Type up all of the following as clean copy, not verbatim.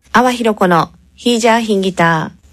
阿波ひろ子のヒージャーヒンギター。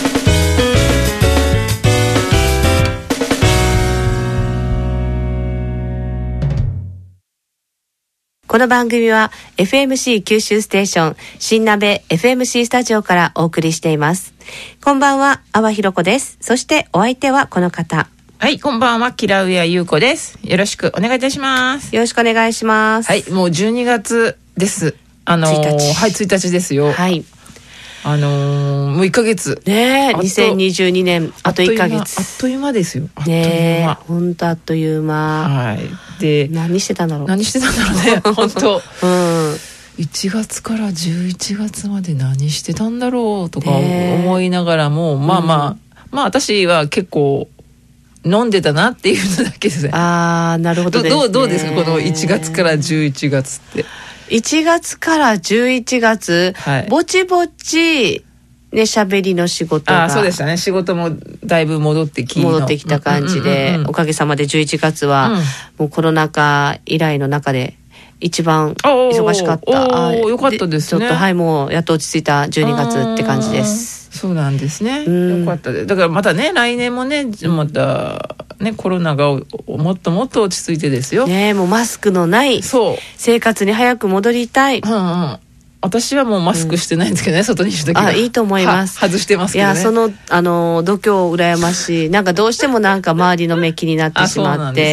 この番組は FMC 九州ステーション新鍋 FMC スタジオからお送りしています。こんばんは、阿波ひろ子です。そしてお相手はこの方。 はい、こんばんは、キラウエア優子です。よろしくお願いいたします。 よろしくお願いします。 はい、もう12月です。 1日。 はい、1日ですよ。 はい。 もう1ヶ月。 ねえ、2022年、あと1ヶ月。 あっという間ですよ。 ねえ、ほんとあっという間。 はい。で、 何してたんだろう。 ね、本当。 うん。 1月から11月まで何してたんだろうとか思いながらも、まあ私は結構飲んでたなっていうのだけですね。 ああ、なるほどですね。 どうですか、この1月から11月って。 1月から11月、 はい、 ぼちぼちね、喋りの仕事が。 そうでしたね。仕事もだいぶ戻ってきた感じで、おかげさまで11月は、もうコロナ禍以来の中で一番忙しかった。 よかったですね。 ちょっとはい、もうやっと落ち着いた12月って感じです。 そうなんですね。よかったです。だからまたね、来年もね、またね、コロナがもっともっと落ち着いてですよ。 ね、もうマスクのない生活に早く戻りたい。 私はもうマスクしてないんですけどね、外にいる時は。 いいと思います。 外してますけどね。 いや、その度胸羨ましい。なんかどうしてもなんか周りの目気になってしまって。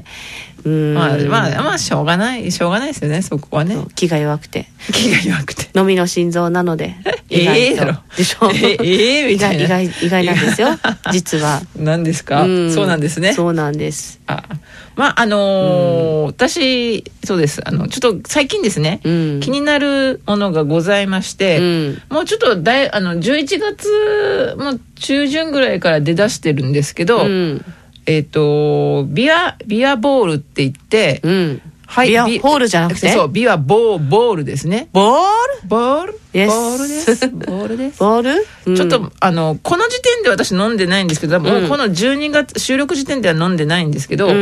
まあしょうがないですよね、そこはね。 気が弱くて飲みの心臓なので意外とでしょ。 みたいな。 意外なんですよ実は。 何ですか。そうなんですね。 そうなんです。 私そうです。ちょっと最近ですね、気になるものがございまして、もうちょっと11月も中旬ぐらいから出だしてるんですけど、ビアボールって言って、 はい、ビアホールじゃなくて、 そう、ビアボールですね。 ボールです。ボールです。 ボール、 ちょっとこの時点で私飲んでないんですけど、もうこの12月収録時点では飲んでないんですけど、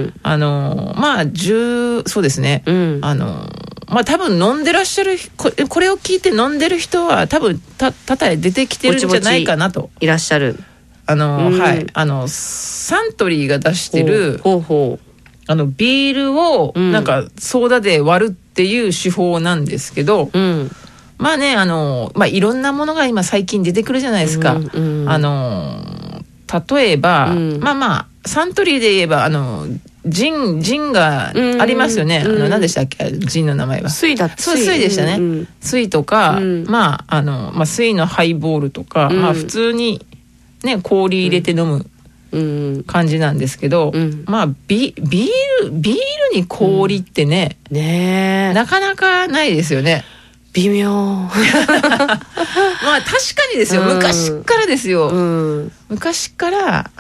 そうですね。多分飲んでらっしゃる、これを聞いて飲んでる人は多分多々出てきてるんじゃないかなと。 いらっしゃる。 はい、サントリーが出してるビールをなんかソーダで割るっていう手法なんですけど、まあね、いろんなものが今最近出てくるじゃないですか。例えば、サントリーで言えばジンがありますよね。何でしたっけ、ジンの名前は。 水でしたね。水とか、水のハイボールとか、普通にね、氷入れて飲む感じなんですけど、ビールに氷ってね、なかなかないですよね。 微妙確かにですよ、昔からですよ、昔から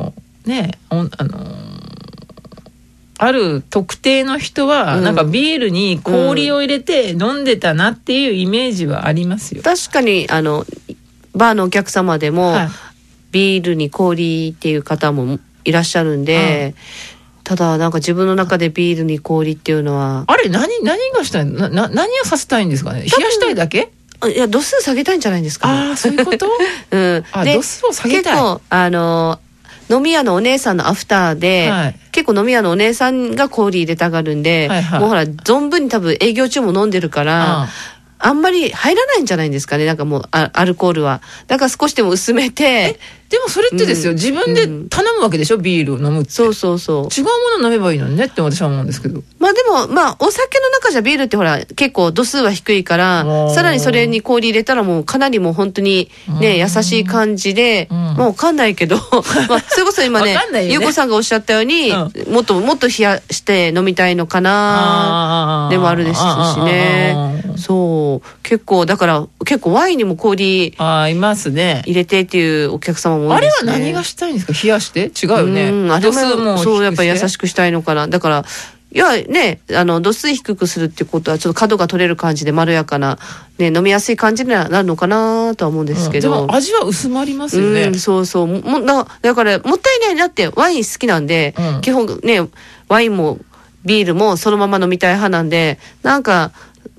ある特定の人はなんかビールに氷を入れて飲んでたなっていうイメージはありますよ。 確かにバーのお客様でも、ビールに氷っていう方もいらっしゃるんで、ただなんか自分の中でビールに氷っていうのはあれ何がしたいの、何をさせたいんですかね。冷やしたいだけ。 いや、度数下げたいんじゃないですか。 そういうこと。 で度数を下げたい。 結構飲み屋のお姉さんのアフターで、結構飲み屋のお姉さんが氷入れたがるんで、もうほら存分に多分営業中も飲んでるから、あんまり入らないんじゃないんですかね。なんかもうアルコールはだから少しでも薄めて。 でもそれってですよ、自分で頼むわけでしょ、ビールを飲むって。 そう。 違うもの飲めばいいのにねって私は思うんですけど。 でもお酒の中じゃビールってほら結構度数は低いから、さらにそれに氷入れたらもうかなりもう本当にね、優しい感じで、もうわかんないけどそれこそ今ね、ゆうこさんがおっしゃったように、もっと冷やして飲みたいのかなでもあるですしね。そう結構だから結構ワインにも氷いますね、 入れてっていうお客様も多いですね。 あれは何がしたいんですか。冷やして違うよね。度数もそうやっぱり優しくしたいのかな。だからいやね、度数低くするってことはちょっと角が取れる感じでまろやかな、ね、飲みやすい感じになるのかなとは思うんですけど、 でも味は薄まりますよね。 そうだからもったいないなって。ワイン好きなんで、基本ねワインもビールもそのまま飲みたい派なんで、なんか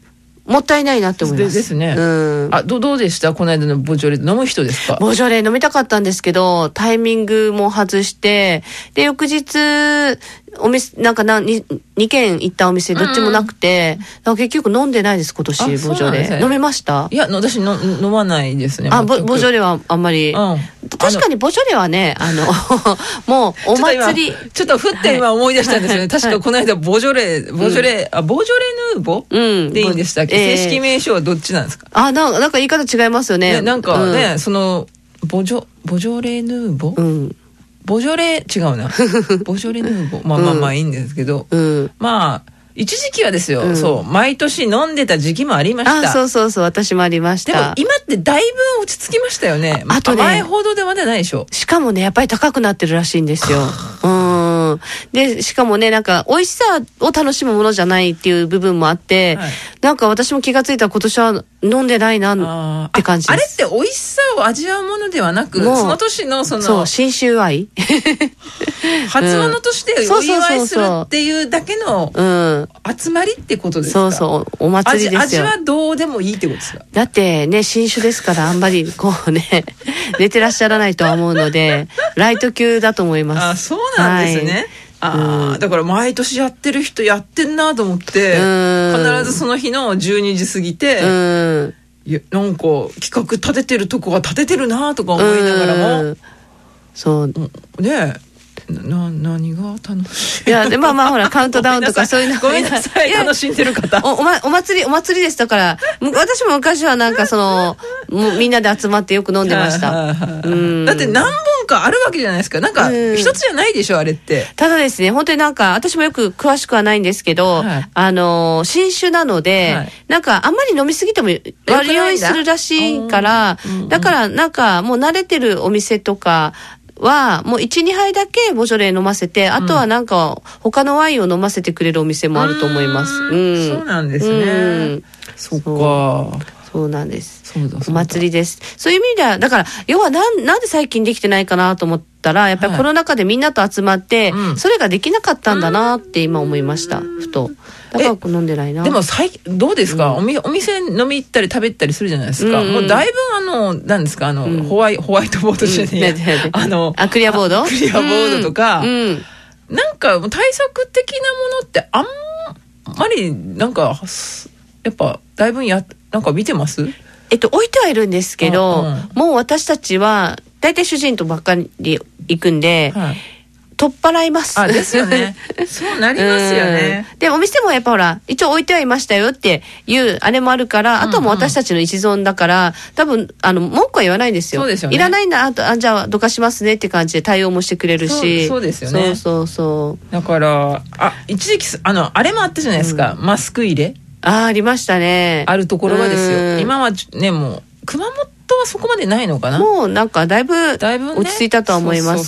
もったいないなって思います。 ですね。どうでした？この間のボジョレ飲む人ですか？ ボジョレ飲みたかったんですけど、タイミングも外して、で、翌日、お店、2軒行ったお店どっちもなくて、結局飲んでないです、今年、ボジョレ。飲めました？ いや、私飲まないですね。 ボジョレはあんまり。確かにボジョレはね、もう、お祭り。 ちょっとふって今思い出したんですよね。確かこの間、ボジョレヌーボでいいんでしたっけ？正式名称はどっちなんですか？ なんか言い方違いますよね。 なんかね、ボジョレヌーボ？ボジョレ違うな。ボジョレヌーボ。まあいいんですけど、まあ一時期はですよ、そう毎年飲んでた時期もありました。 そう私もありました。 でも今ってだいぶ落ち着きましたよね。あとね、前ほどでまだないでしょ。 しかもね、やっぱり高くなってるらしいんですよ。で、しかもね、なんか美味しさを楽しむものじゃないっていう部分もあって、なんか私も気がついたら今年は飲んでないなって感じです。 あれって美味しさを味わうものではなく、その年のそう新酒愛初物としてお祝いするっていうだけの集まりってことですか？ お祭りですよ。 味はどうでもいいってことですか？ だってね、新酒ですからあんまりこうね出てらっしゃらないとは思うのでライト級だと思います。 そうなんですね。だから毎年やってる人やってんなと思って、必ずその日の12時過ぎて、いやなんか企画立ててるとこが立ててるなとか思いながらも、そうね何が楽しい？ いやでまあほらカウントダウンとかそういうのごめんなさい、楽しんでる方。 お祭りです。だから私も昔はなんかみんなで集まってよく飲んでました。だって何本かあるわけじゃないですか。なんか一つじゃないでしょあれって。 ただですね、本当になんか私もよく詳しくはないんですけど、新酒なので、なんかあんまり飲みすぎても悪酔いするらしいから、だからなんかもう慣れてるお店とかはもう 1,2 杯だけボジョレ飲ませて、あとはなんか他のワインを飲ませてくれるお店もあると思います。 そうなんですね。そっか。 そうなんです。お祭りです。そういう意味ではだから要はなんで最近できてないかなと思ったら、やっぱりコロナ禍でみんなと集まって、それができなかったんだなって今思いました。ふと。だから飲んでないな。 でもどうですか？お店飲み行ったり食べたりするじゃないですか。もうだいぶなんですかホワイトボードじゃねえ。 クリアボード？ クリアボードとか、なんか対策的なものってあんまりなんかやっぱだいぶなんか見てます？ 置いてはいるんですけど、もう私たちは大体主人とばっかり行くんで、取っ払います。 ですよね。そうなりますよね。 でお店もやっぱほら一応置いてはいましたよっていうあれもあるから、あとはもう私たちの一存だから多分文句は言わないんですよ。 そうですよね。 いらないんだ、じゃあどかしますねって感じで対応もしてくれるし。 そうですよね。 そうだから一時期あれもあったじゃないですか、マスク入れ。 ありましたね。 あるところはですよ。今はねもう熊本はそこまでないのかな。 もうなんかだいぶ落ち着いたとは思います。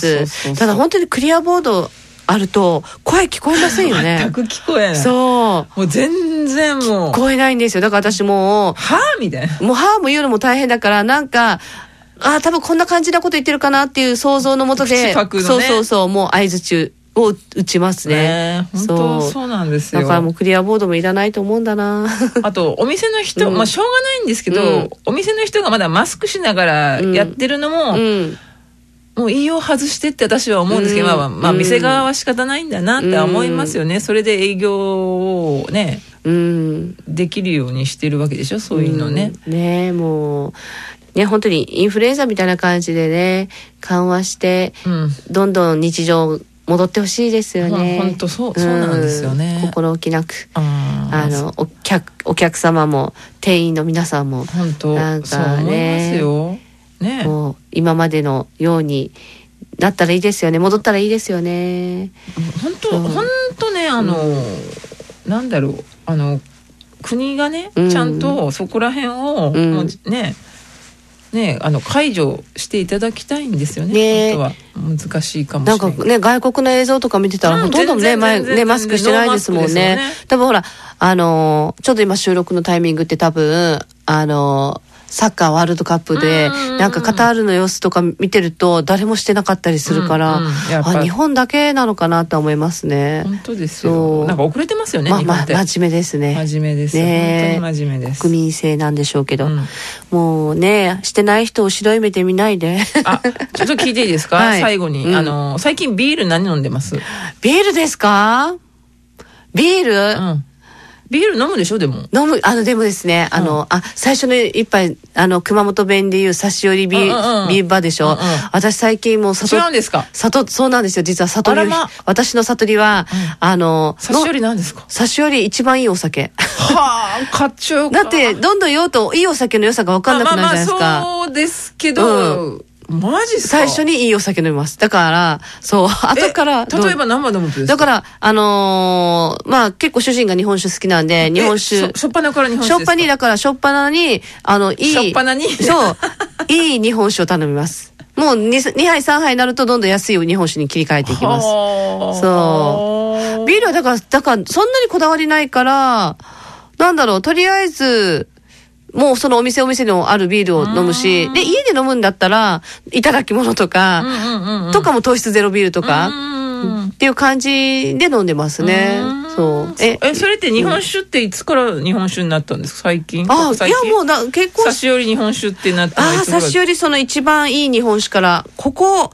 ただ本当にクリアボードあると声聞こえませんよね。 全く聞こえない。 そう。 もう全然もう。 聞こえないんですよ。だから私もみたいな。 もうも言うのも大変だから、なんか、多分こんな感じなこと言ってるかなっていう想像のもとで、そう、もう合図中を打ちますね。 本当そうなんですよ。 だからもうクリアボードもいらないと思うんだな。 あとお店の人、しょうがないんですけど、お店の人がまだマスクしながらやってるのも、もう言いを外してって私は思うんですけど、店側は仕方ないんだなって思いますよね。それで営業をね、できるようにしてるわけでしょ、そういうのね。 ね、もうね、本当にインフルエンザみたいな感じでね、緩和して、どんどん日常戻ってほしいですよね。 本当そうなんですよね。 心置きなくお客様も店員の皆さんも本当なんかね、 そう思いますよ。ね、 もう今までのようになったらいいですよね。戻ったらいいですよね。 本当ね、なんだろう、国がね、ちゃんとそこら辺を、もうね解除していただきたいんですよね。本当は難しいかもしれない。なんかね、外国の映像とか見てたらほとんどね、マスクしてないですもんね。多分ほらちょっと今収録のタイミングって多分サッカーワールドカップでなんかカタールの様子とか見てると誰もしてなかったりするから、日本だけなのかなと思いますね。 本当ですよ。なんか遅れてますよね。 真面目ですね。 真面目ですね。本当に真面目です。 国民性なんでしょうけど、もうね、してない人を白い目で見ないで。 ちょっと聞いていいですか、はい、最後に、最近ビール何飲んでます？ ビールですか？ビール、 ビール飲むでしょ？でも飲む。でもですね、最初の一杯、熊本弁でいう差し寄りビーバーでしょ。私最近もう違うんですか？ そうなんですよ。実は悟り、私の悟りは、 差し寄りなんですか？ 差し寄り一番いいお酒。 はあ、買っちゃうか。 だって、どんどん酔うといいお酒の良さが分かんなくなるじゃないですか。 そうですけど、マジっすか？ 最初にいいお酒飲みます。だから、そう、後から。 例えば何杯飲むんですか？ だから、結構主人が日本酒好きなんで、日本酒。 しょっぱなから日本酒ですか？ しょっぱに、だからしょっぱなに、しょっぱなにそう、いい日本酒を頼みます。もう 2杯3杯になるとどんどん安い日本酒に切り替えていきます。そう。ビールはだからそんなにこだわりないから、なんだろう、とりあえず、もうそのお店のあるビールを飲むし、で、家で飲むんだったら、いただき物とか、とかも糖質ゼロビールとか、っていう感じで飲んでますね。そう。 それって日本酒っていつから日本酒になったんですか？最近？いやもう結構。 差し寄り日本酒ってなったのはいつ差し寄りその一番いい日本酒から、ここ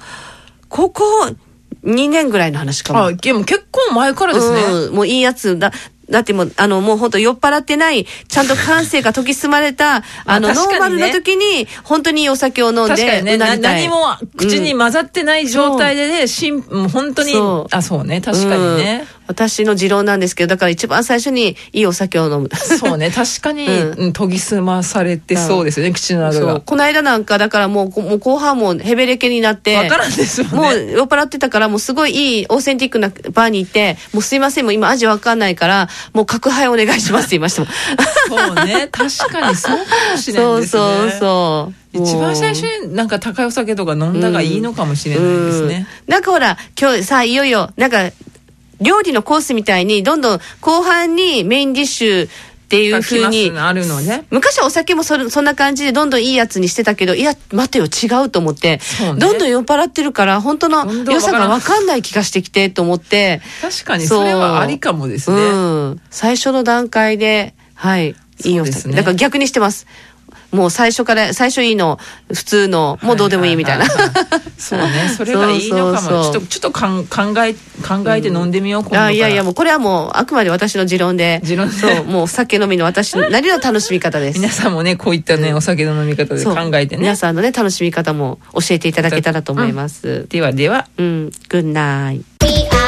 2年ぐらいの話かも。 でも結構前からですね。 もういいやつだってもう、もう本当酔っ払ってない、ちゃんと感性が研ぎ澄まれた、ノーマルの時に、本当にいいお酒を飲んで、 確かにね、何も口に混ざってない状態でね、本当に、そうね、確かにね。 私の持論なんですけど、だから一番最初にいいお酒を飲む。 そうね、確かに、研ぎ澄まされてそうですよね、口の中が。 この間なんか、だからもう後半もヘベレケになって、 わからんですよね。 もう酔っ払ってたから、もうすごいいいオーセンティックなバーに行って、もうすいません、もう今味わかんないから、もう角杯お願いしますって言いましたもん。 そうね、確かにそうかもしれないですね。 そう。 一番最初になんか高いお酒とか飲んだがいいのかもしれないですね。 なんかほら、今日さ、いよいよ、なんか、料理のコースみたいにどんどん後半にメインディッシュっていう風にあるのね。 昔はお酒もそんな感じでどんどんいいやつにしてたけど、いや待てよ違うと思って、どんどん酔っ払ってるから本当の良さが分かんない気がしてきてと思って、 確かにそれはありかもですね。 最初の段階でいいお酒、だから逆にしてます。もう最初いいの、普通の、もうどうでもいいみたいな。 そうね、それがいいのかも。ちょっと考えて飲んでみよう、今度から。 いや、もうこれはもうあくまで私の持論で。そう、もう酒飲みの私なりの楽しみ方です。 皆さんもね、こういったね、お酒の飲み方で考えてね。 皆さんのね、楽しみ方も教えていただけたらと思います。 では。 Good night.